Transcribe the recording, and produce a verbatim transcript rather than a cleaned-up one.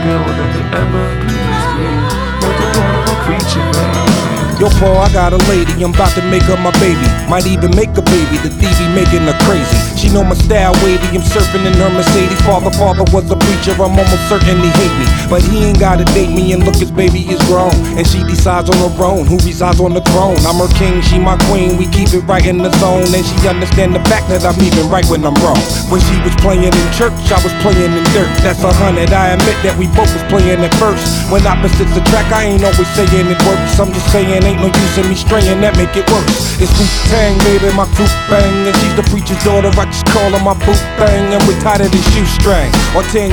girl that could ever please me. What the wonderful creature, baby. Yo, Paul, I got a lady, I'm about to make her my baby. Might even make a baby, the D V making her crazy. She know my style wavy, I'm surfing in her Mercedes. Father, father was a preacher, I'm almost certain he hate me. But he ain't gotta date me, and look, his baby is grown. And she decides on her own, who resides on the throne. I'm her king, she my queen, we keep it right in the zone. And she understand the fact that I'm even right when I'm wrong. When she was playing in church, I was playing in dirt. That's a hundred, I admit that we both was playing at first. When opposites attract, I ain't always saying it works. I'm just saying ain't no use in me straying, that make it worse. It's Wu-Tang, baby, my crew bang. And she's the preacher's daughter, I just call her my boo thing. And we tied her to shoestring. On ten